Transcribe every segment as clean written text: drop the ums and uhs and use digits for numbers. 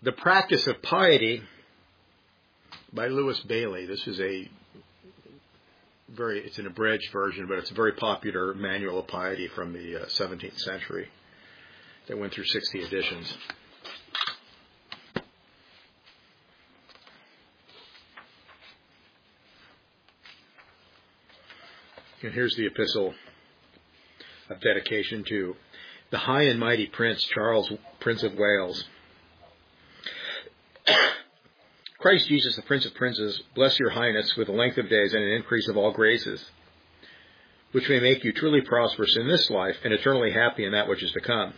The Practice of Piety by Lewis Bailey. This is it's an abridged version, but it's a very popular manual of piety from the 17th century that went through 60 editions. And here's the epistle of dedication to the High and Mighty Prince Charles, Prince of Wales. Christ Jesus, the Prince of Princes, bless your highness with a length of days and an increase of all graces, which may make you truly prosperous in this life and eternally happy in that which is to come.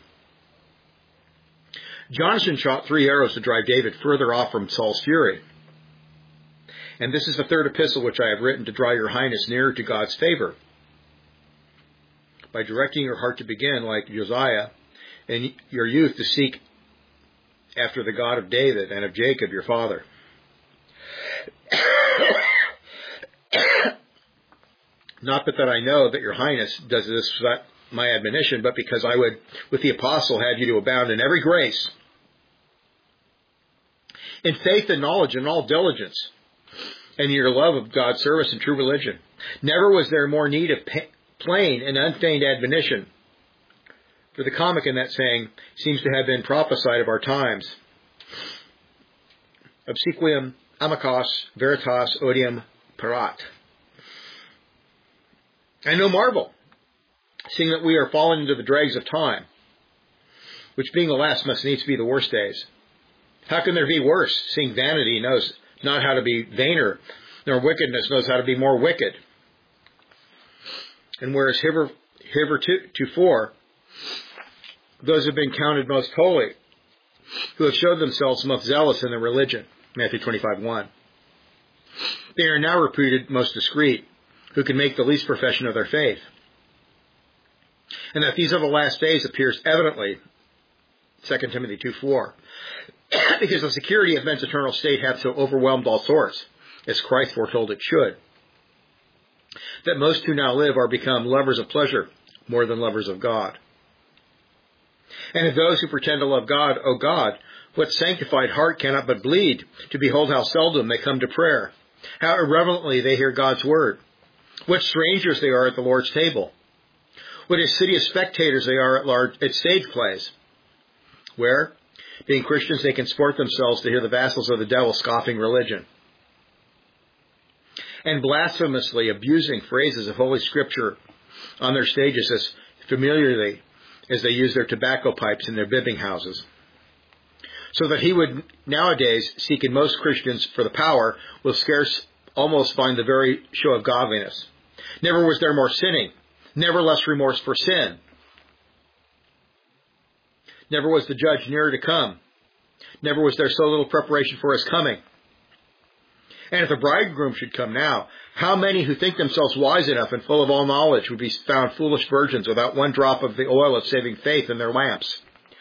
Jonathan shot 3 arrows to drive David further off from Saul's fury. And this is the third epistle which I have written to draw your highness nearer to God's favor, by directing your heart to begin, like Josiah, and your youth to seek after the God of David and of Jacob your father. Not but that I know that your highness does this without my admonition, but because I would, with the apostle, have you to abound in every grace, in faith and knowledge and all diligence, and in your love of God's service and true religion. Never was there more need of plain and unfeigned admonition. For the comic in that saying seems to have been prophesied of our times. Obsequium amicos veritas odium parat. And no marvel, seeing that we are fallen into the dregs of time, which being the last must needs be the worst days. How can there be worse, seeing vanity knows not how to be vainer, nor wickedness knows how to be more wicked? And whereas heretofore those have been counted most holy, who have showed themselves most zealous in their religion, Matthew 25:1, they are now reputed most discreet, who can make the least profession of their faith. And that these are the last days appears evidently, 2 Timothy 2:4, because the security of men's eternal state hath so overwhelmed all sorts, as Christ foretold it should, that most who now live are become lovers of pleasure more than lovers of God. And if those who pretend to love God, O God, what sanctified heart cannot but bleed to behold how seldom they come to prayer, how irreverently they hear God's word, what strangers they are at the Lord's table, what insidious spectators they are at stage plays, where, being Christians, they can sport themselves to hear the vassals of the devil scoffing religion, and blasphemously abusing phrases of Holy Scripture on their stages as familiarly as they use their tobacco pipes in their bibbing houses. So that he would nowadays seek in most Christians for the power will scarce almost find the very show of godliness. Never was there more sinning, never less remorse for sin. Never was the judge nearer to come. Never was there so little preparation for his coming. And if the bridegroom should come now, how many who think themselves wise enough and full of all knowledge would be found foolish virgins without one drop of the oil of saving faith in their lamps?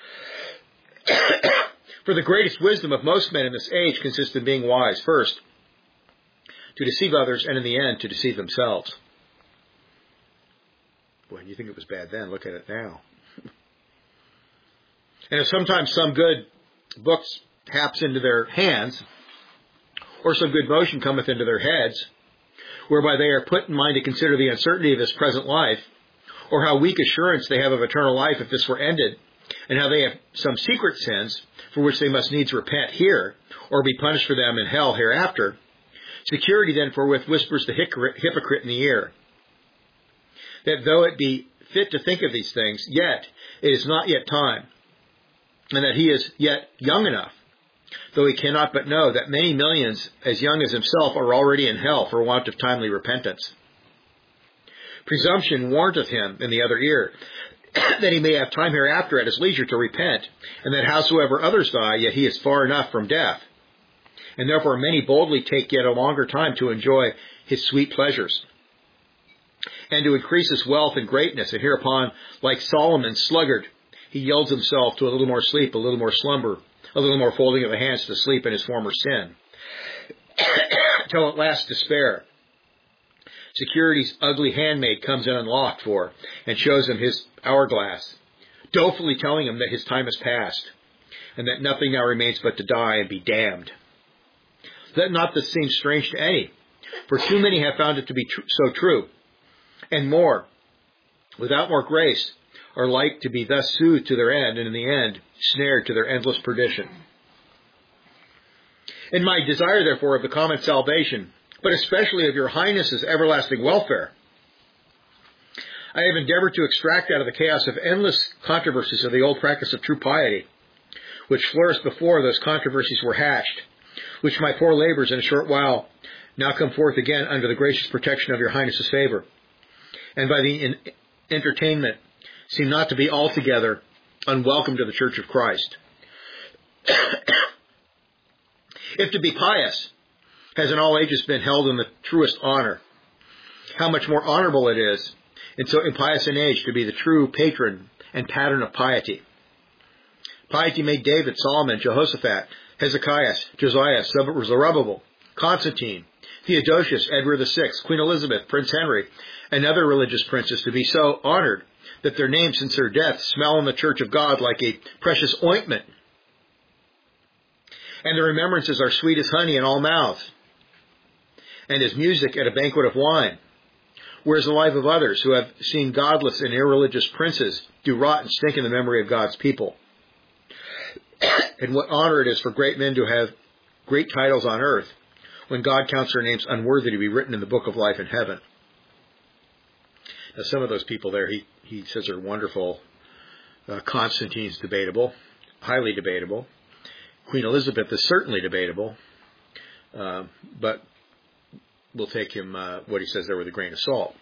For the greatest wisdom of most men in this age consists in being wise, first, to deceive others, and in the end, to deceive themselves. Boy, you think it was bad then, look at it now. And if sometimes some good books haps into their hands, or some good motion cometh into their heads, whereby they are put in mind to consider the uncertainty of this present life, or how weak assurance they have of eternal life if this were ended, and how they have some secret sins for which they must needs repent here, or be punished for them in hell hereafter, security then forthwith whispers the hypocrite in the ear, that though it be fit to think of these things, yet it is not yet time, and that he is yet young enough, though he cannot but know that many millions as young as himself are already in hell for want of timely repentance. Presumption warranteth him in the other ear, that he may have time hereafter at his leisure to repent, and that howsoever others die, yet he is far enough from death. And therefore many boldly take yet a longer time to enjoy his sweet pleasures, and to increase his wealth and greatness, and hereupon, like Solomon sluggard, he yields himself to a little more sleep, a little more slumber, a little more folding of the hands to sleep in his former sin, till at last despair, security's ugly handmaid comes in unlocked for, and shows him his hourglass, dolefully telling him that his time is past, and that nothing now remains but to die and be damned. Let not this seem strange to any, for too many have found it to be so true, and more, without more grace, are like to be thus soothed to their end, and in the end, snared to their endless perdition. In my desire, therefore, of the common salvation, but especially of your Highness's everlasting welfare, I have endeavored to extract out of the chaos of endless controversies of the old practice of true piety, which flourished before those controversies were hatched, which my poor labors in a short while now come forth again under the gracious protection of your Highness's favor, and by the entertainment seem not to be altogether unwelcome to the Church of Christ. If to be pious has in all ages been held in the truest honor, how much more honorable it is in so impious an age to be the true patron and pattern of piety. Piety made David, Solomon, Jehoshaphat, Hezekiah, Josiah, Zerubbabel, Constantine, Theodosius, Edward VI, Queen Elizabeth, Prince Henry, and other religious princes to be so honored that their names since their death smell in the church of God like a precious ointment, and their remembrances are sweet as honey in all mouths, and as music at a banquet of wine, whereas the life of others who have seen godless and irreligious princes do rot and stink in the memory of God's people. And what honor it is for great men to have great titles on earth, when God counts their names unworthy to be written in the book of life in heaven. Now, some of those people there, he says are wonderful. Constantine's debatable, highly debatable. Queen Elizabeth is certainly debatable, but we'll take him, what he says there, with a grain of salt.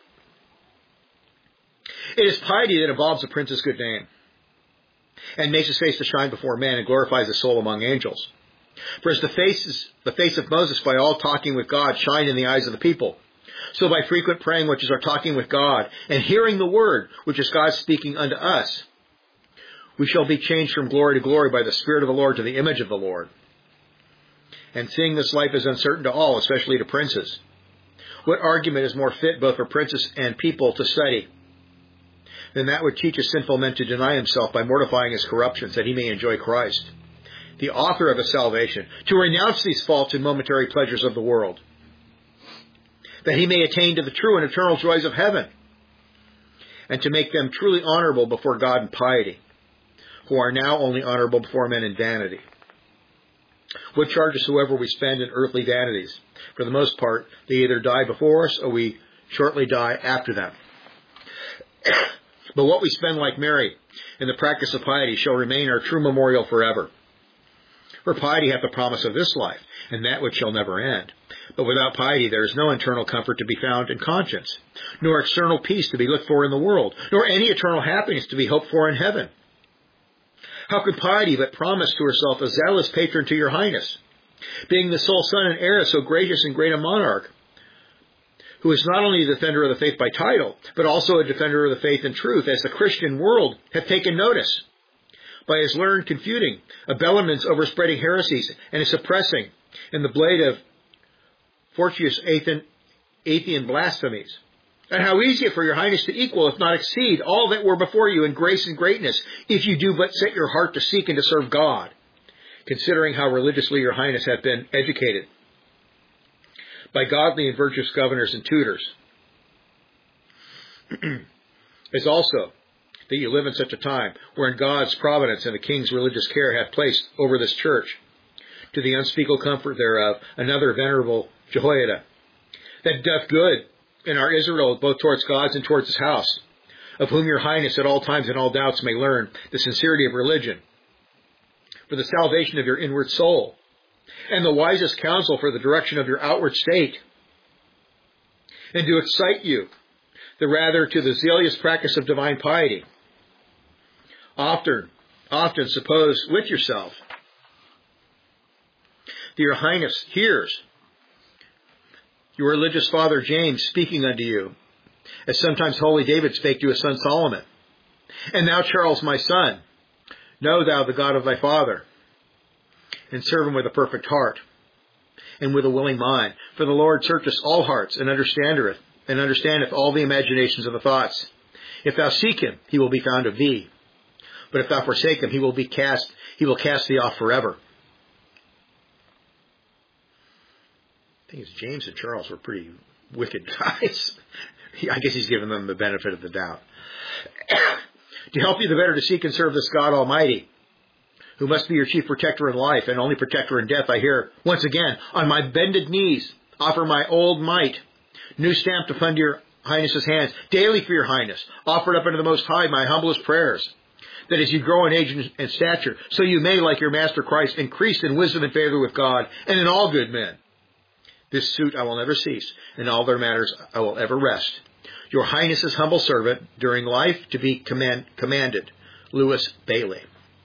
It is piety that involves a prince's good name, and makes his face to shine before men, and glorifies his soul among angels. For as the face of Moses by all talking with God shined in the eyes of the people, so by frequent praying, which is our talking with God, and hearing the word, which is God speaking unto us, we shall be changed from glory to glory by the Spirit of the Lord to the image of the Lord. And seeing this life is uncertain to all, especially to princes, what argument is more fit both for princes and people to study than that would teach a sinful man to deny himself by mortifying his corruptions, that he may enjoy Christ, the author of his salvation, to renounce these false and momentary pleasures of the world, that he may attain to the true and eternal joys of heaven, and to make them truly honorable before God in piety, who are now only honorable before men in vanity. What charges soever we spend in earthly vanities? For the most part, they either die before us, or we shortly die after them. But what we spend like Mary in the practice of piety shall remain our true memorial forever. For piety hath the promise of this life, and that which shall never end. But without piety there is no internal comfort to be found in conscience, nor external peace to be looked for in the world, nor any eternal happiness to be hoped for in heaven. How could piety but promise to herself a zealous patron to your Highness, being the sole son and heir of so gracious and great a monarch, who is not only a defender of the faith by title, but also a defender of the faith in truth, as the Christian world have taken notice, by his learned confuting of Bellarmine's overspreading heresies, and his suppressing in the blade of Fortius Athean blasphemies. And how easy it for your Highness to equal, if not exceed, all that were before you in grace and greatness, if you do but set your heart to seek and to serve God, considering how religiously your Highness hath been educated by godly and virtuous governors and tutors, as also that you live in such a time wherein God's providence and the King's religious care hath placed over this church, to the unspeakable comfort thereof, another venerable Jehoiada, that doth good in our Israel both towards God's and towards his house, of whom your Highness at all times and all doubts may learn the sincerity of religion, for the salvation of your inward soul, and the wisest counsel for the direction of your outward state, and to excite you the rather to the zealous practice of divine piety. Often suppose with yourself that your Highness hears your religious father James speaking unto you, as sometimes holy David spake to his son Solomon. And thou, Charles, my son, know thou the God of thy father, and serve him with a perfect heart, and with a willing mind. For the Lord searcheth all hearts, and understandeth all the imaginations of the thoughts. If thou seek him, he will be found of thee. But if thou forsake him, he will cast thee off forever. I think it's James and Charles were pretty wicked guys. I guess he's given them the benefit of the doubt. To help you the better to seek and serve this God Almighty, who must be your chief protector in life and only protector in death, I hear, once again, on my bended knees, offer my old might, new stamped upon your Highness's hands, daily for your Highness, offered up unto the Most High my humblest prayers, that as you grow in age and stature, so you may, like your Master Christ, increase in wisdom and favor with God and in all good men. This suit I will never cease, in all their matters I will ever rest. Your Highness's humble servant, during life to be commanded, Lewis Bailey.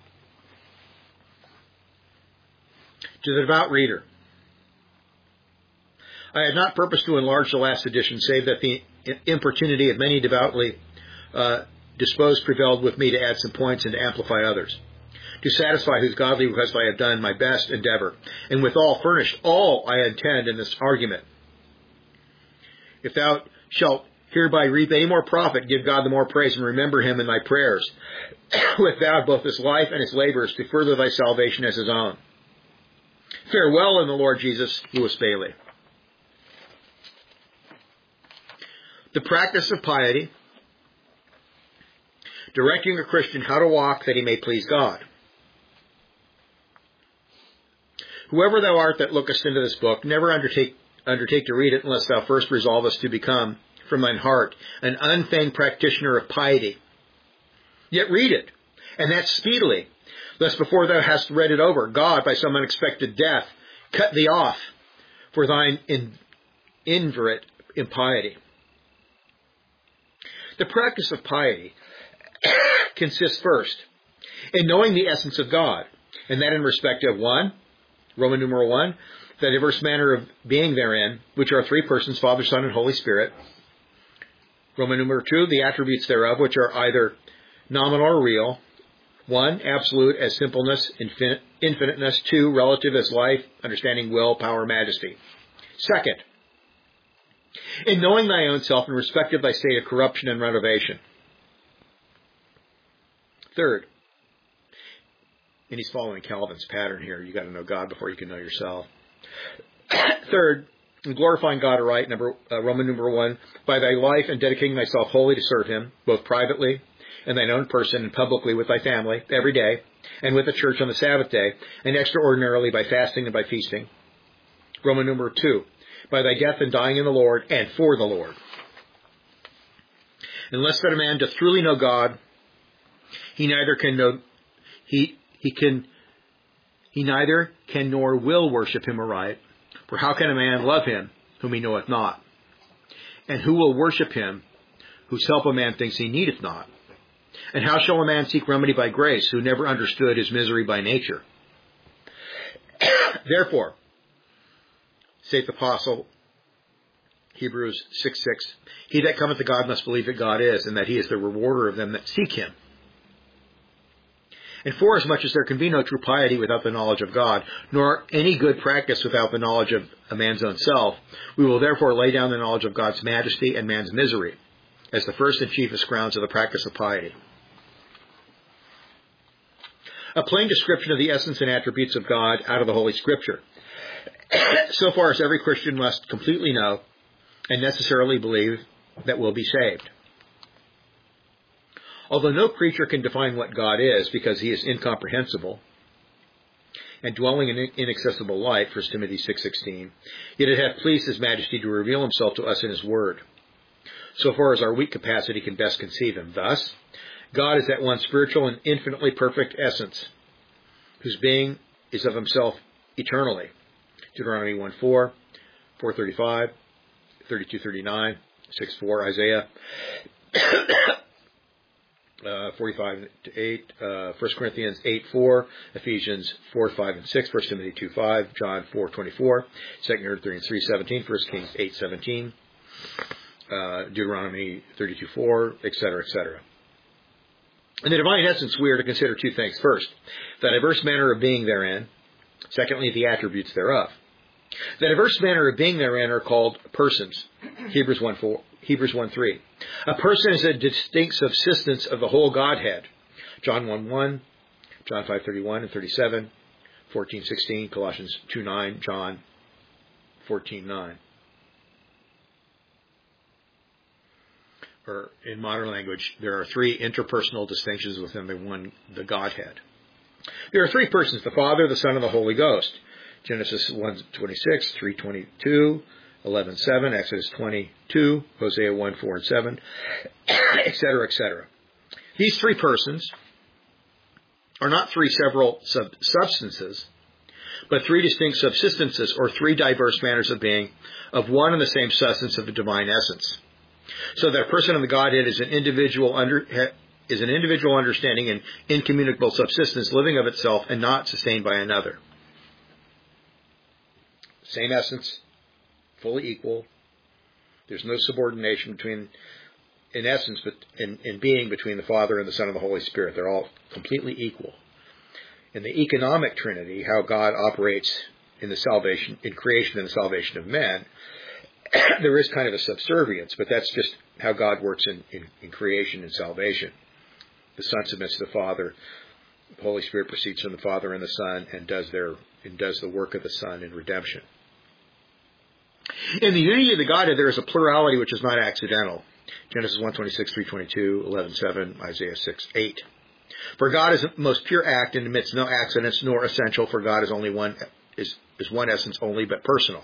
To the devout reader, I had not purposed to enlarge the last edition, save that the importunity of many devoutly disposed prevailed with me to add some points and to amplify others. To satisfy whose godly request I have done my best endeavor, and withal furnished all I intend in this argument. If thou shalt hereby reap any more profit, give God the more praise, and remember him in thy prayers, with thou both his life and his labors, to further thy salvation as his own. Farewell in the Lord Jesus, Lewis Bailey. The practice of piety, directing a Christian how to walk that he may please God. Whoever thou art that lookest into this book, never undertake to read it unless thou first resolvest to become, from thine heart, an unfeigned practitioner of piety. Yet read it, and that speedily, lest before thou hast read it over, God, by some unexpected death, cut thee off for thine inveterate impiety. The practice of piety consists first in knowing the essence of God, and that in respect of 1, Roman numeral 1, the diverse manner of being therein, which are three persons, Father, Son, and Holy Spirit. Roman numeral 2, the attributes thereof, which are either nominal or real. 1, absolute as simpleness, infiniteness. 2, relative as life, understanding, will, power, majesty. Second, in knowing thy own self in respect of thy state of corruption and renovation. Third, and he's following Calvin's pattern here. You got to know God before you can know yourself. Third, in glorifying God aright, Roman number 1, by thy life and dedicating thyself wholly to serve him, both privately in thine own person and publicly with thy family every day, and with the church on the Sabbath day, and extraordinarily by fasting and by feasting. Roman number 2, by thy death and dying in the Lord and for the Lord. Unless that a man doth truly know God, he neither can nor will worship him aright. For how can a man love him whom he knoweth not? And who will worship him whose help a man thinks he needeth not? And how shall a man seek remedy by grace who never understood his misery by nature? Therefore, saith the Apostle, Hebrews 6:6, he that cometh to God must believe that God is, and that he is the rewarder of them that seek him. And forasmuch as there can be no true piety without the knowledge of God, nor any good practice without the knowledge of a man's own self, we will therefore lay down the knowledge of God's majesty and man's misery as the first and chiefest grounds of the practice of piety. A plain description of the essence and attributes of God out of the Holy Scripture, so far as every Christian must completely know and necessarily believe that will be saved. Although no creature can define what God is because he is incomprehensible and dwelling in inaccessible light, 1 Timothy 6:16, yet it hath pleased his majesty to reveal himself to us in his word, so far as our weak capacity can best conceive him. Thus, God is that one spiritual and infinitely perfect essence, whose being is of himself eternally. Deuteronomy 1:4, 4:35, 32:39, 6:4, Isaiah 45-8, 1 Corinthians 8:4, Ephesians 4:5-6, 1 Timothy 2:5, John 4:24, 2 Corinthians 3:17, 1 Kings 8:17, Deuteronomy 32:4, etc., etc. In the divine essence, we are to consider two things. First, the diverse manner of being therein. Secondly, the attributes thereof. The diverse manner of being therein are called persons. Hebrews 1:3. A person is a distinct subsistence of the whole Godhead, John 1:1, John 5:31 and 37, 14:16, Colossians 2:9, John 14:9. Or in modern language, there are three interpersonal distinctions within the Godhead. There are three persons, the Father, the Son, and the Holy Ghost. Genesis 1:26, 3:22, 11:7, Exodus 20:2, Hosea 1:4 and 7, etc., etc. These three persons are not three several substances, but three distinct subsistences, or three diverse manners of being, of one and the same substance of the divine essence. So that a person in the Godhead is an individual understanding and incommunicable subsistence, living of itself and not sustained by another. Same essence, fully equal. There's no subordination between, in essence, but in being, between the Father and the Son and the Holy Spirit. They're all completely equal. In the economic Trinity, how God operates in creation and the salvation of men, there is kind of a subservience, but that's just how God works in creation and salvation. The Son submits to the Father. The Holy Spirit proceeds from the Father and the Son and does the work of the Son in redemption. In the unity of the Godhead, there is a plurality which is not accidental. Genesis 1:26, 3:22, 11:7, Isaiah 6:8. For God is the most pure act and admits no accidents nor essential, for God is only one essence only, but personal.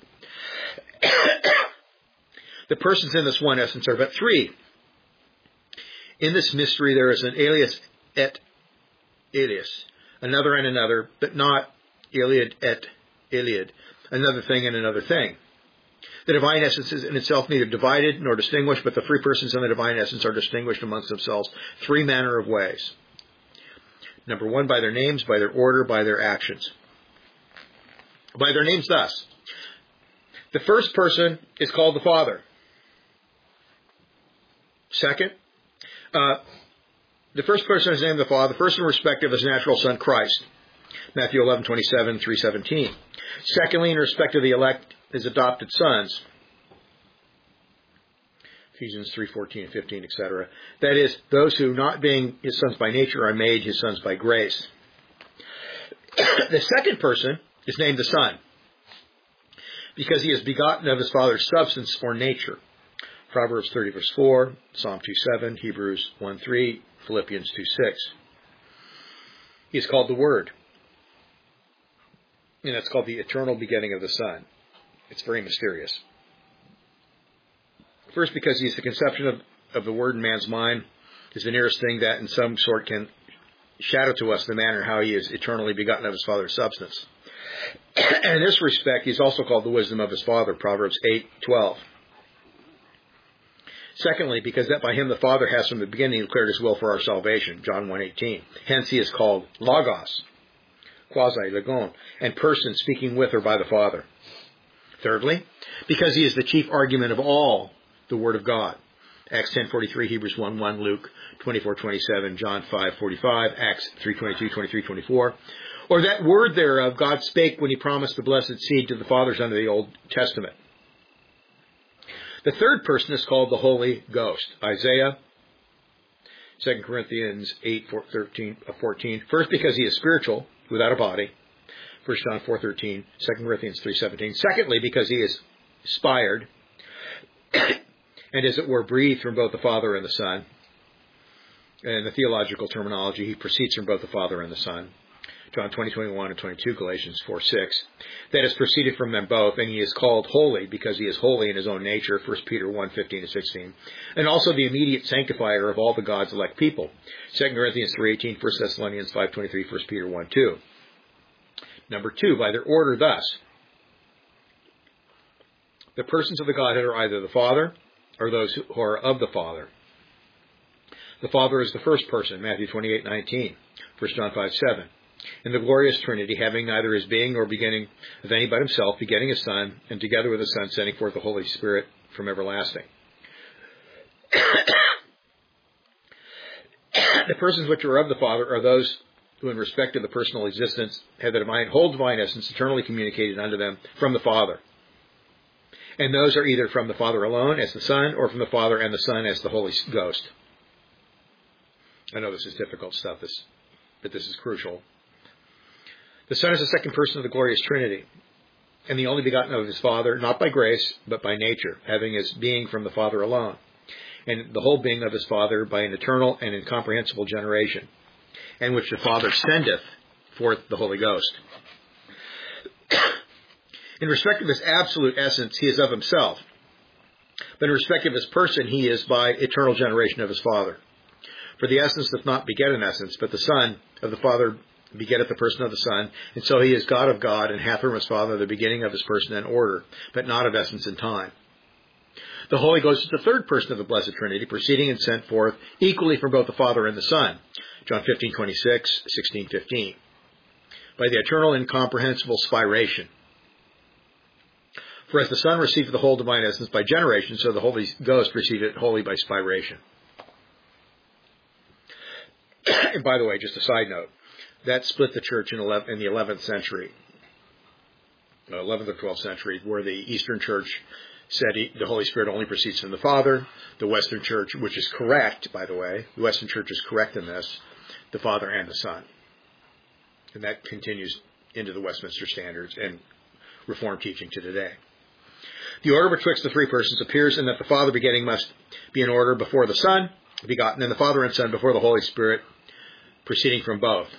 The persons in this one essence are but three. In this mystery there is an alias et alias, another and another, but not Iliad et Iliad, another thing and another thing. The divine essence is in itself neither divided nor distinguished, but the three persons in the divine essence are distinguished amongst themselves three manner of ways. Number one, by their names, by their order, by their actions. By their names thus. The first person is called the Father. Second, the first person is named the Father, first in respect of his natural Son, Christ. Matthew 11:27, 3:17. Secondly, in respect of the elect, his adopted sons. Ephesians 3:14 and 15, etc. That is, those who, not being his sons by nature, are made his sons by grace. The second person is named the Son, because he is begotten of his Father's substance or nature. Proverbs 30, verse 4, Psalm 2:7, Hebrews 1:3, Philippians 2:6. He is called the Word. And that's called the eternal begetting of the Son. It's very mysterious. First, because he is the conception of the Word in man's mind, is the nearest thing that in some sort can shadow to us the manner how he is eternally begotten of his Father's substance. And in this respect, he is also called the wisdom of his Father, Proverbs 8:12. Secondly, because that by him the Father has from the beginning declared his will for our salvation, John 1:18. Hence he is called Logos, quasi-legon, and person speaking with or by the Father. Thirdly, because he is the chief argument of all the Word of God. Acts 10:43, Hebrews 1:1, Luke 24:27, John 5:45, Acts 3:22, 23, 24. Or that word thereof God spake when he promised the blessed seed to the fathers under the Old Testament. The third person is called the Holy Ghost. Isaiah, 2 Corinthians 8:14. First, because he is spiritual, without a body. 1 John 4:13, 2 Corinthians 3:17. Secondly, because he is inspired, and as it were breathed from both the Father and the Son. And in the theological terminology, he proceeds from both the Father and the Son. John 20:21 and 22, Galatians 4:6. That is proceeded from them both, and he is called holy because he is holy in his own nature, 1 Peter 1:15 and 16. And also the immediate sanctifier of all the God's elect people, 2 Corinthians 3:18, 1 Thessalonians 5:23, 1 Peter 1:2. Number two, by their order thus. The persons of the Godhead are either the Father or those who are of the Father. The Father is the first person, Matthew 28:19, 1 John 5:7. In the glorious Trinity, having neither his being nor beginning of any but himself, begetting his Son, and together with the Son, sending forth the Holy Spirit from everlasting. The persons which are of the Father are those who, in respect to the personal existence, have the whole divine essence eternally communicated unto them from the Father. And those are either from the Father alone as the Son, or from the Father and the Son as the Holy Ghost. I know this is difficult stuff, but this is crucial. The Son is the second person of the glorious Trinity, and the only begotten of his Father, not by grace, but by nature, having his being from the Father alone, and the whole being of his Father by an eternal and incomprehensible generation, and which the Father sendeth forth the Holy Ghost. In respect of his absolute essence, he is of himself, but in respect of his person, he is by eternal generation of his Father. For the essence doth not beget an essence, but the Son of the Father begetteth the person of the Son, and so he is God of God, and hath from his Father the beginning of his person and order, but not of essence and time. The Holy Ghost is the third person of the Blessed Trinity, proceeding and sent forth equally from both the Father and the Son. John 15:26, 16:15. By the eternal incomprehensible spiration. For as the Son received the whole divine essence by generation, so the Holy Ghost received it wholly by spiration. And by the way, just a side note, that split the church in the 11th century, 11th or 12th century, where the Eastern Church said the Holy Spirit only proceeds from the Father. The Western Church, which is correct, by the way, the Western Church is correct in this, the Father and the Son. And that continues into the Westminster Standards and Reformed teaching to today. The order betwixt the three persons appears in that the Father begetting must be in order before the Son begotten, and the Father and Son before the Holy Spirit proceeding from both.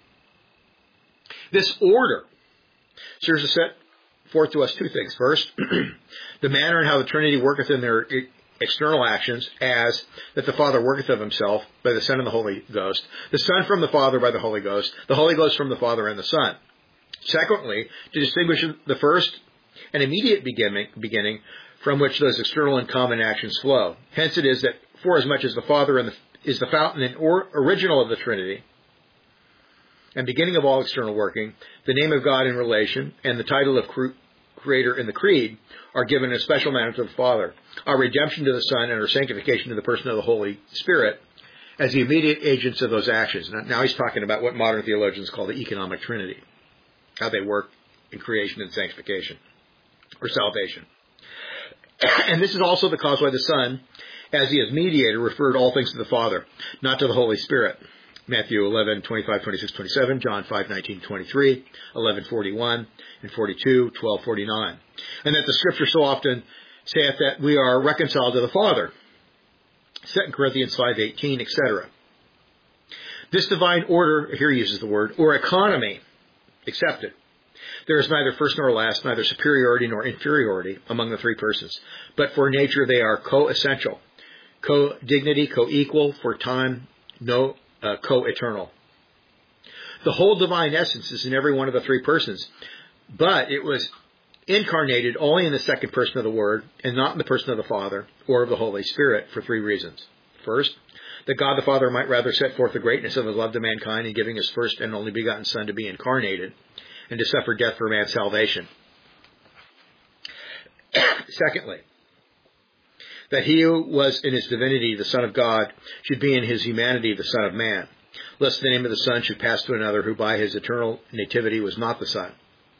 This order serves to set forth to us two things. First, the manner in how the Trinity worketh in their external actions, as that the Father worketh of himself by the Son and the Holy Ghost, the Son from the Father by the Holy Ghost from the Father and the Son. Secondly, to distinguish the first and immediate beginning from which those external and common actions flow. Hence it is that forasmuch as the Father is the fountain and original of the Trinity, and beginning of all external working, the name of God in relation and the title of Creator in the Creed are given in a special manner to the Father, our redemption to the Son, and our sanctification to the person of the Holy Spirit as the immediate agents of those actions. Now he's talking about what modern theologians call the economic Trinity, how they work in creation and sanctification, or salvation. And this is also the cause why the Son, as he is mediator, referred all things to the Father, not to the Holy Spirit. Matthew 11, 25, 26, 27, John 5, 19, 23, 11, 41, and 42, 12, 49. And that the Scripture so often saith that we are reconciled to the Father. 2 Corinthians 5, 18, etc. This divine order, here he uses the word, or economy, accepted. There is neither first nor last, neither superiority nor inferiority among the three persons. But for nature they are co-essential, co-dignity, co-equal, for time, co-eternal. The whole divine essence is in every one of the three persons, but it was incarnated only in the second person of the Word and not in the person of the Father or of the Holy Spirit for three reasons. First, that God the Father might rather set forth the greatness of his love to mankind in giving his first and only begotten Son to be incarnated and to suffer death for man's salvation. Secondly, that he who was in his divinity the Son of God should be in his humanity the Son of Man, lest the name of the Son should pass to another who by his eternal nativity was not the Son.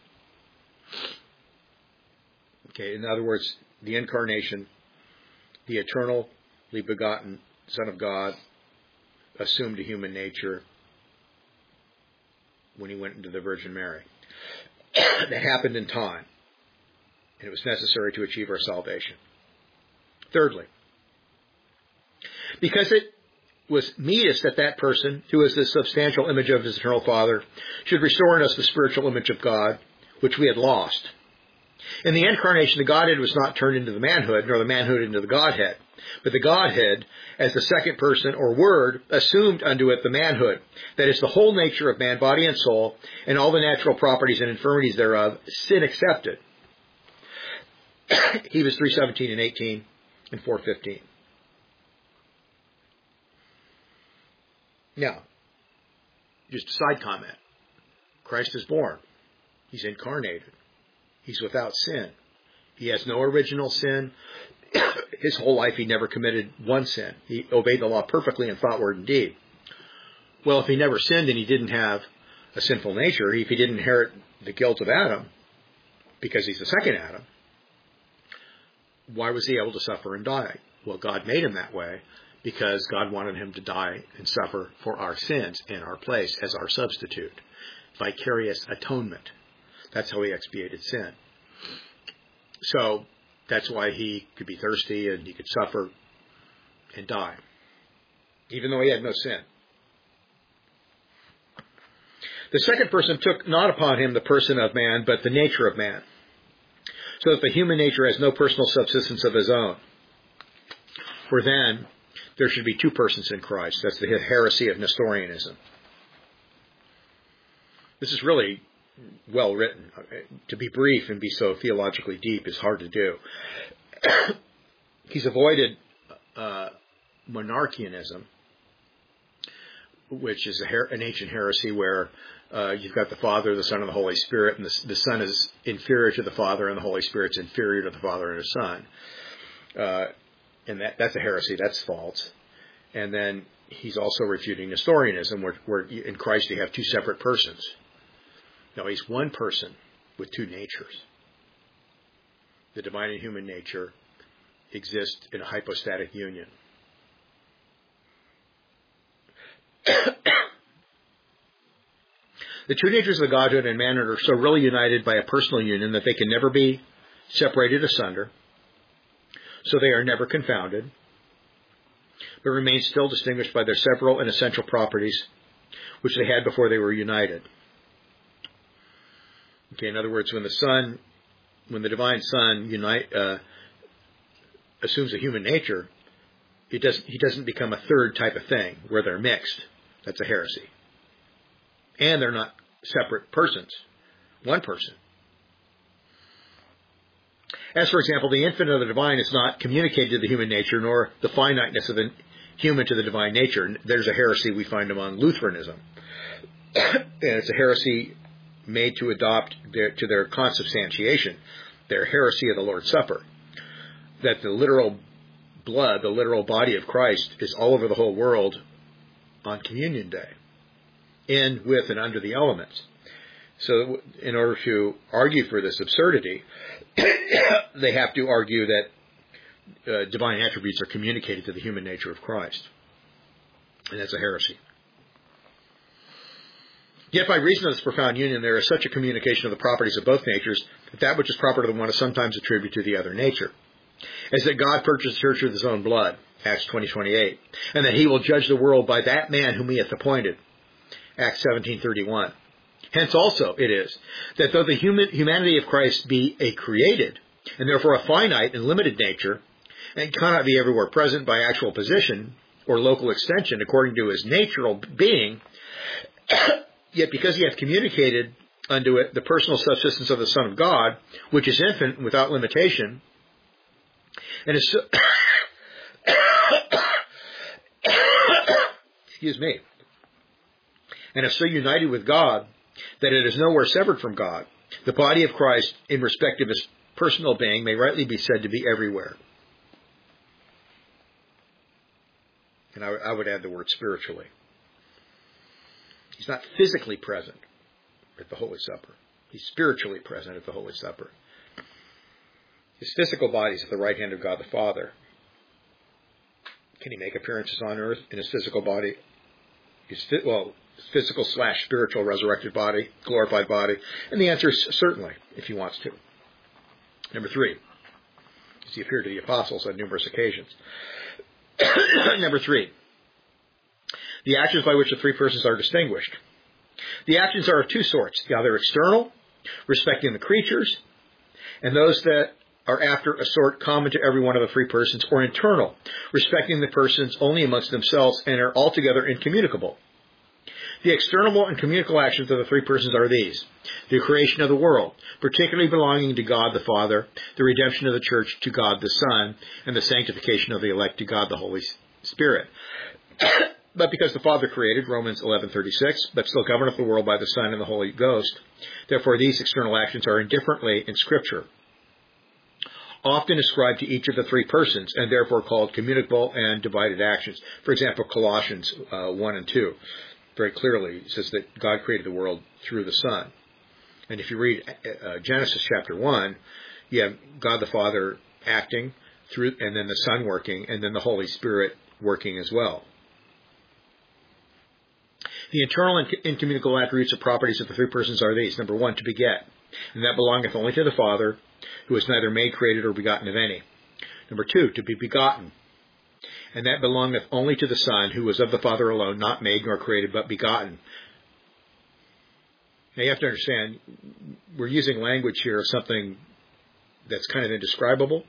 Okay, in other words, the incarnation, the eternally begotten Son of God assumed a human nature when he went into the Virgin Mary. That happened in time, and it was necessary to achieve our salvation. Thirdly, because it was meetest that that person, who is the substantial image of his eternal Father, should restore in us the spiritual image of God, which we had lost. In the incarnation, the Godhead was not turned into the manhood, nor the manhood into the Godhead, but the Godhead, as the second person, or Word, assumed unto it the manhood, that is, the whole nature of man, body and soul, and all the natural properties and infirmities thereof, sin accepted. Hebrews 3:17 and 18 and 4:15. Now, just a side comment. Christ is born. He's incarnated. He's without sin. He has no original sin. His whole life he never committed one sin. He obeyed the law perfectly in thought, word, and deed. Well, if he never sinned and he didn't have a sinful nature, if he didn't inherit the guilt of Adam, because he's the second Adam, why was he able to suffer and die? Well, God made him that way because God wanted him to die and suffer for our sins in our place as our substitute. Vicarious atonement. That's how he expiated sin. So that's why he could be thirsty and he could suffer and die, even though he had no sin. The second person took not upon him the person of man, but the nature of man, so that the human nature has no personal subsistence of his own. For then there should be two persons in Christ. That's the heresy of Nestorianism. This is really well written. To be brief and be so theologically deep is hard to do. He's avoided monarchianism, which is an ancient heresy where you've got the Father, the Son, and the Holy Spirit, and the Son is inferior to the Father, and the Holy Spirit's inferior to the Father and the Son. And that's a heresy. That's false. And then he's also refuting Nestorianism, where in Christ you have two separate persons. No, he's one person with two natures. The divine and human nature exist in a hypostatic union. The two natures of the Godhead and manhood are so really united by a personal union that they can never be separated asunder. So they are never confounded, but remain still distinguished by their several and essential properties, which they had before they were united. Okay, in other words, when the divine Son assumes a human nature, he doesn't become a third type of thing where they're mixed. That's a heresy. And they're not separate persons. One person. As, for example, the infinite of the divine is not communicated to the human nature, nor the finiteness of the human to the divine nature. There's a heresy we find among Lutheranism. And it's a heresy made to adopt to their consubstantiation, their heresy of the Lord's Supper, that the literal blood, the literal body of Christ, is all over the whole world on Communion Day, in, with, and under the elements. So in order to argue for this absurdity, they have to argue that divine attributes are communicated to the human nature of Christ. And that's a heresy. Yet by reason of this profound union, there is such a communication of the properties of both natures that which is proper to the one is sometimes attributed to the other nature. As that God purchased the church with his own blood, Acts 20:28, and that he will judge the world by that man whom he hath appointed, Acts 17:31. Hence also it is that though the humanity of Christ be a created, and therefore a finite and limited nature, and cannot be everywhere present by actual position or local extension according to his natural being, yet because he hath communicated unto it the personal subsistence of the Son of God, which is infinite and without limitation, and is so excuse me, and is so united with God that it is nowhere severed from God, the body of Christ, in respect of his personal being, may rightly be said to be everywhere. And I would add the word spiritually. He's not physically present at the Holy Supper. He's spiritually present at the Holy Supper. His physical body is at the right hand of God the Father. Can he make appearances on earth in his physical body? His physical/spiritual resurrected body, glorified body? And the answer is certainly, if he wants to. Number 3, as he appeared to the apostles on numerous occasions. Number 3, the actions by which the three persons are distinguished. The actions are of two sorts, either external, respecting the creatures, and those that are after a sort common to every one of the three persons, or internal, respecting the persons only amongst themselves and are altogether incommunicable. The external and communicable actions of the three persons are these: the creation of the world, particularly belonging to God the Father, the redemption of the church to God the Son, and the sanctification of the elect to God the Holy Spirit. But because the Father created, Romans 11:36, but still governeth the world by the Son and the Holy Ghost, therefore these external actions are indifferently in Scripture often ascribed to each of the three persons, and therefore called communicable and divided actions. For example, Colossians 1 and 2 very clearly says that God created the world through the Son. And if you read Genesis chapter 1, you have God the Father acting, through, and then the Son working, and then the Holy Spirit working as well. The internal and incommunicable attributes or properties of the three persons are these. Number one, to beget, and that belongeth only to the Father, who is neither made, created, or begotten of any. Number two, to be begotten, and that belongeth only to the Son, who was of the Father alone, not made nor created, but begotten. Now you have to understand, we're using language here of something that's kind of indescribable.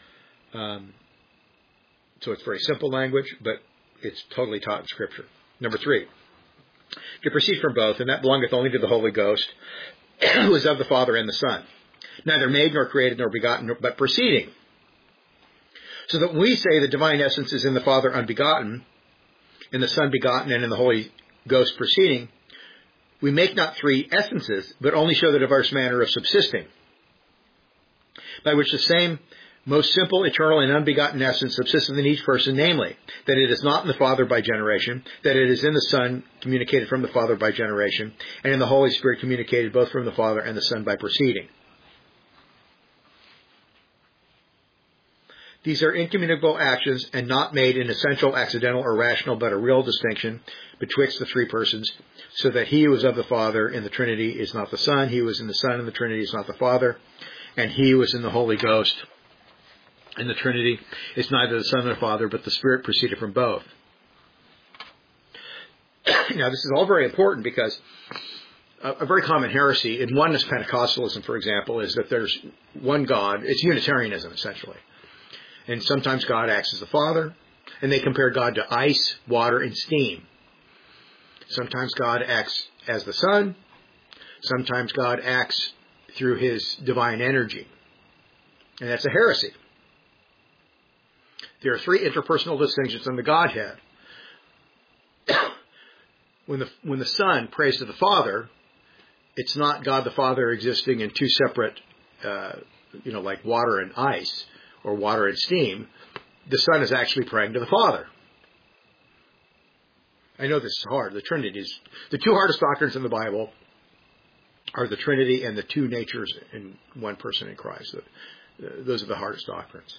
So it's very simple language, but it's totally taught in Scripture. Number three, to proceed from both, and that belongeth only to the Holy Ghost, who is of the Father and the Son, neither made nor created nor begotten, but proceeding. So that when we say the divine essence is in the Father unbegotten, in the Son begotten, and in the Holy Ghost proceeding, we make not three essences, but only show the diverse manner of subsisting, by which the same most simple, eternal, and unbegotten essence subsisteth in each person, namely, that it is not in the Father by generation, that it is in the Son, communicated from the Father by generation, and in the Holy Spirit, communicated both from the Father and the Son by proceeding. These are incommunicable actions, and not made in essential, accidental, or rational, but a real distinction betwixt the three persons, so that he who is of the Father in the Trinity is not the Son, he who is in the Son in the Trinity is not the Father, and he who is in the Holy Ghost in the Trinity is neither the Son nor the Father, but the Spirit proceeded from both. Now, this is all very important because a very common heresy in oneness Pentecostalism, for example, is that there's one God. It's Unitarianism, essentially. And sometimes God acts as the Father, and they compare God to ice, water, and steam. Sometimes God acts as the Son. Sometimes God acts through his divine energy. And that's a heresy. There are three interpersonal distinctions in the Godhead. When the Son prays to the Father, it's not God the Father existing in two separate, like water and ice, or water and steam. The Son is actually praying to the Father. I know this is hard. The Trinity is the two hardest doctrines in the Bible are the Trinity and the two natures in one person in Christ. Those are the hardest doctrines.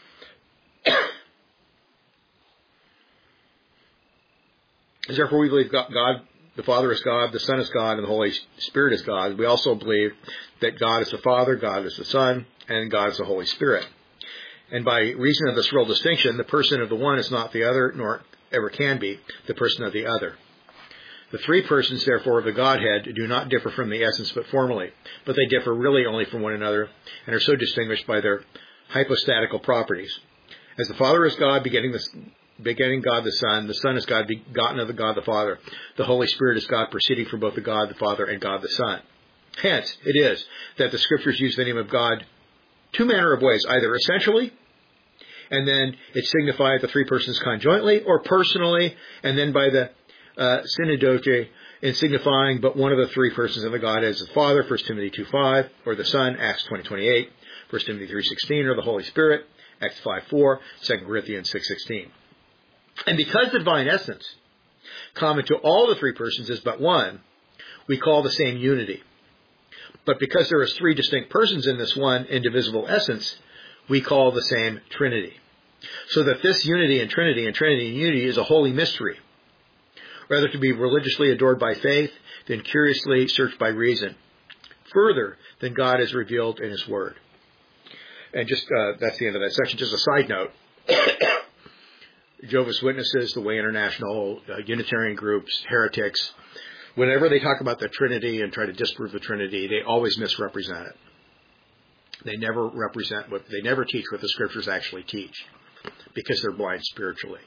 Therefore, we believe God, the Father is God, the Son is God, and the Holy Spirit is God. We also believe that God is the Father, God is the Son, and God is the Holy Spirit. And by reason of this real distinction, the person of the one is not the other, nor ever can be the person of the other. The three persons, therefore, of the Godhead do not differ from the essence but formally, but they differ really only from one another, and are so distinguished by their hypostatical properties. As the Father is God, begetting God the Son is God, begotten of the God the Father. The Holy Spirit is God, proceeding from both the God the Father and God the Son. Hence, it is that the Scriptures use the name of God two manner of ways, either essentially, and then it signifies the three persons conjointly, or personally, and then by the synodote, in signifying but one of the three persons of the Godhead as the Father, 1 Timothy 2:5, or the Son, Acts 20:28, 1 Timothy 3:16, or the Holy Spirit, Acts 5:4, 2 Corinthians 6:16. And because the divine essence, common to all the three persons, is but one, we call the same unity. But because there is three distinct persons in this one indivisible essence, we call the same Trinity. So that this unity and Trinity and unity is a holy mystery, rather to be religiously adored by faith than curiously searched by reason, further than God is revealed in his Word. And just that's the end of that section. Just a side note. Jehovah's Witnesses, the Way International, Unitarian groups, heretics, whenever they talk about the Trinity and try to disprove the Trinity, they always misrepresent it. They never teach what the Scriptures actually teach, because they're blind spiritually.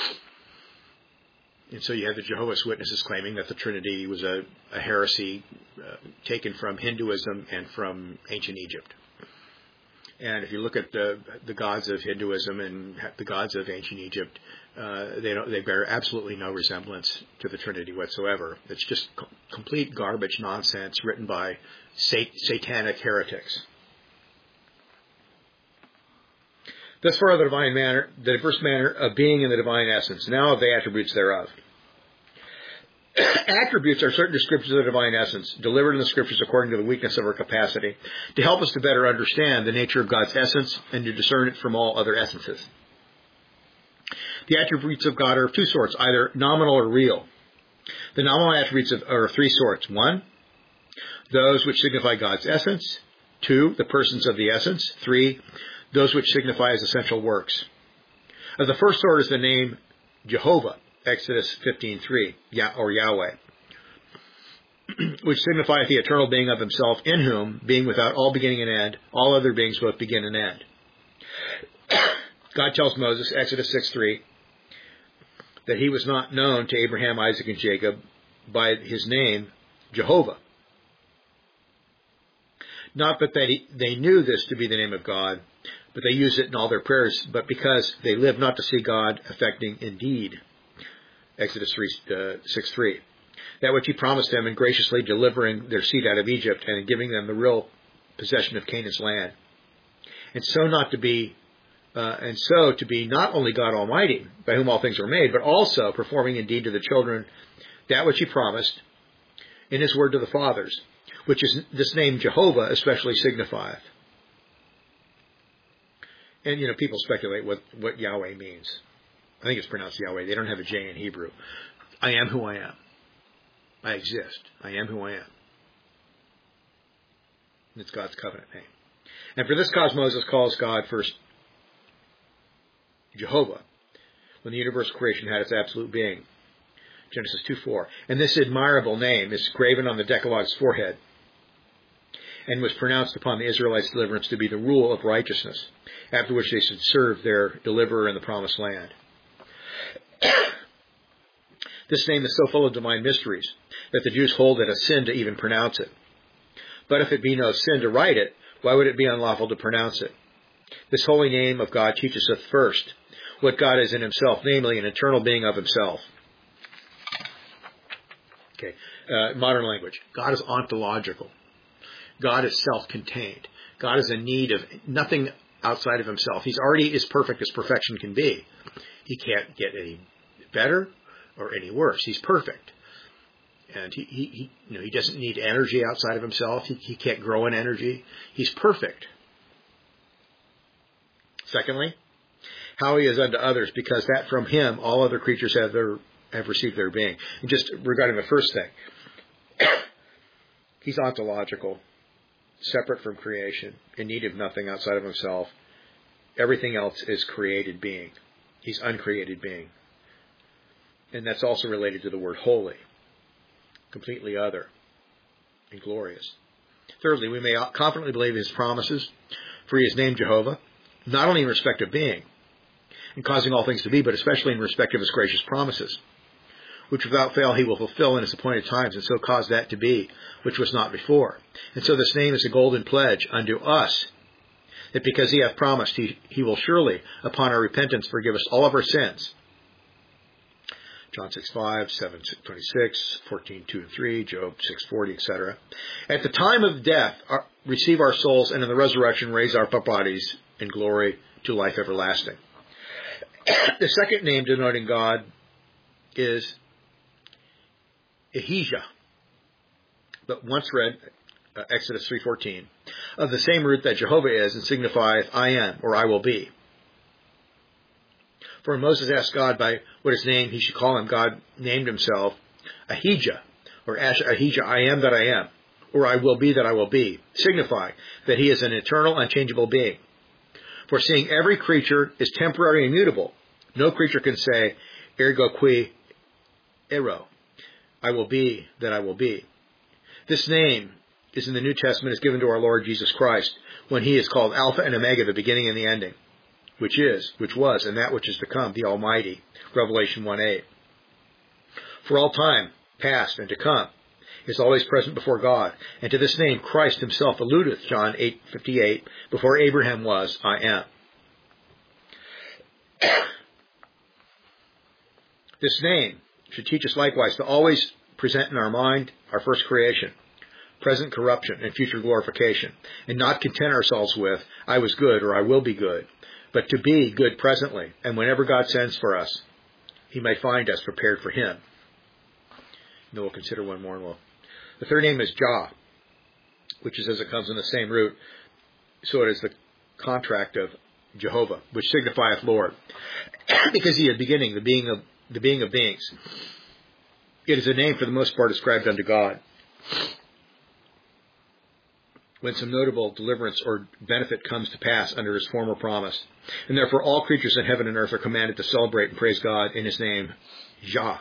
And so you have the Jehovah's Witnesses claiming that the Trinity was a heresy taken from Hinduism and from ancient Egypt. And if you look at the gods of Hinduism and the gods of ancient Egypt, they bear absolutely no resemblance to the Trinity whatsoever. It's just complete garbage nonsense written by satanic heretics. Thus far, the diverse manner of being in the divine essence. Now of the attributes thereof. Attributes are certain descriptions of the divine essence, delivered in the Scriptures according to the weakness of our capacity, to help us to better understand the nature of God's essence and to discern it from all other essences. The attributes of God are of two sorts, either nominal or real. The nominal attributes are of three sorts. 1, those which signify God's essence. 2, the persons of the essence. 3, those which signify his essential works. Of the first sort is the name Jehovah, Exodus 15:3, or Yahweh, which signifieth the eternal being of himself, in whom, being without all beginning and end, all other beings both begin and end. God tells Moses, Exodus 6:3, that he was not known to Abraham, Isaac, and Jacob by his name, Jehovah. Not that they knew this to be the name of God, but they used it in all their prayers, but because they lived not to see God affecting indeed. Exodus 6:3. That which he promised them in graciously delivering their seed out of Egypt and in giving them the real possession of Canaan's land. And so to be not only God Almighty, by whom all things were made, but also performing indeed to the children that which he promised in his word to the fathers, which is this name Jehovah especially signifieth. And, people speculate what Yahweh means. I think it's pronounced Yahweh. They don't have a J in Hebrew. I am who I am. I exist. I am who I am. And it's God's covenant name. And for this cause, Moses calls God first Jehovah, when the universal creation had its absolute being. Genesis 2:4. And this admirable name is graven on the Decalogue's forehead, and was pronounced upon the Israelites' deliverance to be the rule of righteousness, after which they should serve their deliverer in the promised land. This name is so full of divine mysteries that the Jews hold it a sin to even pronounce it. But if it be no sin to write it, why would it be unlawful to pronounce it? This holy name of God teaches us first what God is in himself, namely an eternal being of himself. Okay, modern language. God is ontological. God is self-contained. God is in need of nothing outside of himself. He's already as perfect as perfection can be. He can't get any better or any worse. He's perfect. And he doesn't need energy outside of himself. He can't grow in energy. He's perfect. Secondly, how he is unto others, because that from him all other creatures have received their being. And just regarding the first thing, he's ontological, separate from creation, in need of nothing outside of himself. Everything else is created being. He's uncreated being. And that's also related to the word holy, completely other and glorious. Thirdly, we may confidently believe his promises, for he is named Jehovah, not only in respect of being and causing all things to be, but especially in respect of his gracious promises, which without fail he will fulfill in his appointed times, and so cause that to be which was not before. And so this name is a golden pledge unto us, that because he hath promised, he will surely, upon our repentance, forgive us all of our sins. John 6:5, 7:26, 14:2 and 3, Job 6:40, etc. At the time of death, receive our souls, and in the resurrection raise our bodies in glory to life everlasting. The second name denoting God is Ahijah, but once read, Exodus 3:14, of the same root that Jehovah is, and signifieth I am, or I will be. For when Moses asked God by what his name he should call him, God named himself Ahijah, or Ahijah, I am that I am, or I will be that I will be, signifying that he is an eternal, unchangeable being. For seeing every creature is temporary and mutable, no creature can say, ergo qui ero, I will be that I will be. This name is in the New Testament is given to our Lord Jesus Christ, when he is called Alpha and Omega, the beginning and the ending, which is, which was, and that which is to come, the Almighty. Revelation 1:8. For all time, past and to come, is always present before God. And to this name Christ himself alludeth, John 8:58, before Abraham was, I am. This name should teach us likewise to always present in our mind our first creation, present corruption, and future glorification, and not content ourselves with, I was good or I will be good, but to be good presently, and whenever God sends for us, he may find us prepared for him. And then we'll consider one more. The third name is Jah, which is as it comes in the same root, so it is the contract of Jehovah, which signifieth Lord, because he is beginning, the being of beings. It is a name for the most part ascribed unto God. When some notable deliverance or benefit comes to pass under his former promise. And therefore all creatures in heaven and earth are commanded to celebrate and praise God in his name, Yah.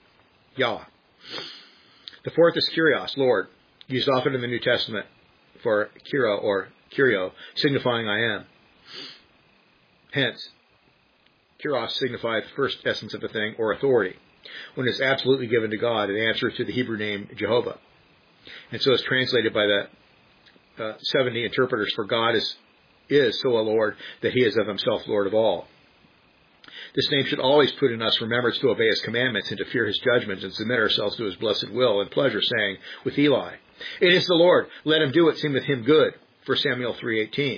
The fourth is Kyrios, Lord, used often in the New Testament for Kyrio or Kyrio, signifying I am. Hence, Kyrios signifies the first essence of a thing or authority, when it's absolutely given to God in answer to the Hebrew name Jehovah. And so it's translated by the 70 interpreters for God is so a Lord that he is of himself Lord of all. This name should always put in us remembrance to obey his commandments and to fear his judgments and submit ourselves to his blessed will and pleasure, saying with Eli, it is the Lord, let him do what seemeth him good. 1 Samuel 3:18.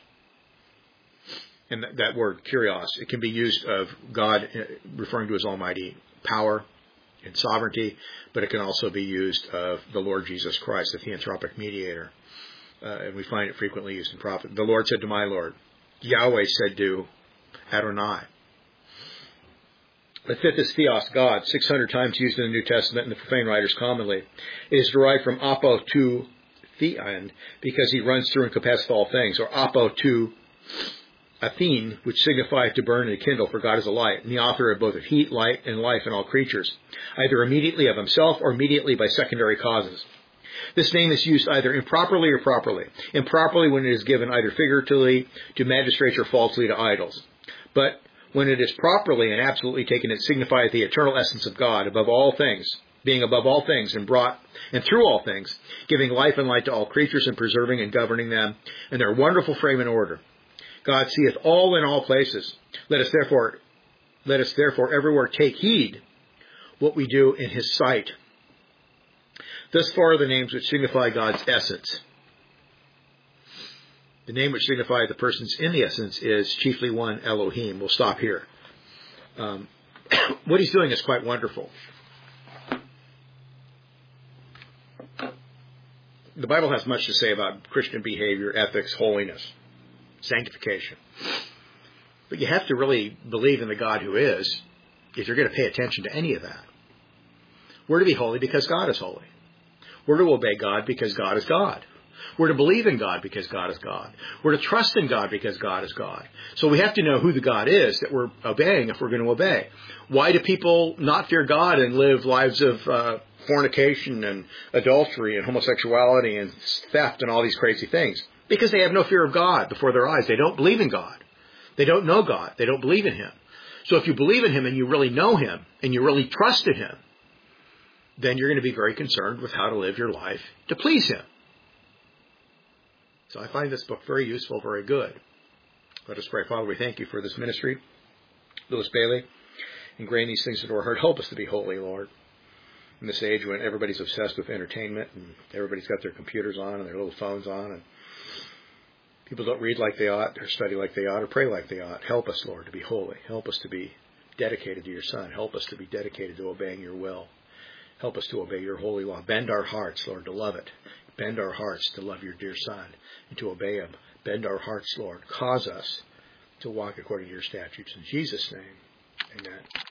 And that word, Kyrios, it can be used of God referring to his almighty power and sovereignty, but it can also be used of the Lord Jesus Christ, the theanthropic mediator. And we find it frequently used in prophet. The Lord said to my Lord. Yahweh said to Adonai. The fifth is Theos, God, 600 times used in the New Testament and the profane writers commonly. It is derived from apo to theon, because he runs through and compasseth all things, or apo to Athene, which signifieth to burn and to kindle, for God is a light, and the author of both of heat, light, and life in all creatures, either immediately of himself or immediately by secondary causes. This name is used either improperly or properly. Improperly when it is given either figuratively to magistrates or falsely to idols. But when it is properly and absolutely taken, it signifieth the eternal essence of God above all things, being above all things and brought and through all things, giving life and light to all creatures and preserving and governing them in their wonderful frame and order. God seeth all in all places. Let us therefore everywhere take heed what we do in his sight. Thus far are the names which signify God's essence. The name which signifies the persons in the essence is chiefly one, Elohim. We'll stop here. What he's doing is quite wonderful. The Bible has much to say about Christian behavior, ethics, holiness, sanctification. But you have to really believe in the God who is if you're going to pay attention to any of that. We're to be holy because God is holy. We're to obey God because God is God. We're to believe in God because God is God. We're to trust in God because God is God. So we have to know who the God is that we're obeying if we're going to obey. Why do people not fear God and live lives of fornication and adultery and homosexuality and theft and all these crazy things? Because they have no fear of God before their eyes. They don't believe in God. They don't know God. They don't believe in him. So if you believe in him and you really know him and you really trust in him, then you're going to be very concerned with how to live your life to please him. So I find this book very useful, very good. Let us pray. Father, we thank you for this ministry. Louis Bailey, ingrain these things into our heart. Help us to be holy, Lord. In this age when everybody's obsessed with entertainment and everybody's got their computers on and their little phones on and people don't read like they ought or study like they ought or pray like they ought. Help us, Lord, to be holy. Help us to be dedicated to your Son. Help us to be dedicated to obeying your will. Help us to obey your holy law. Bend our hearts, Lord, to love it. Bend our hearts to love your dear Son and to obey him. Bend our hearts, Lord. Cause us to walk according to your statutes. In Jesus' name, amen.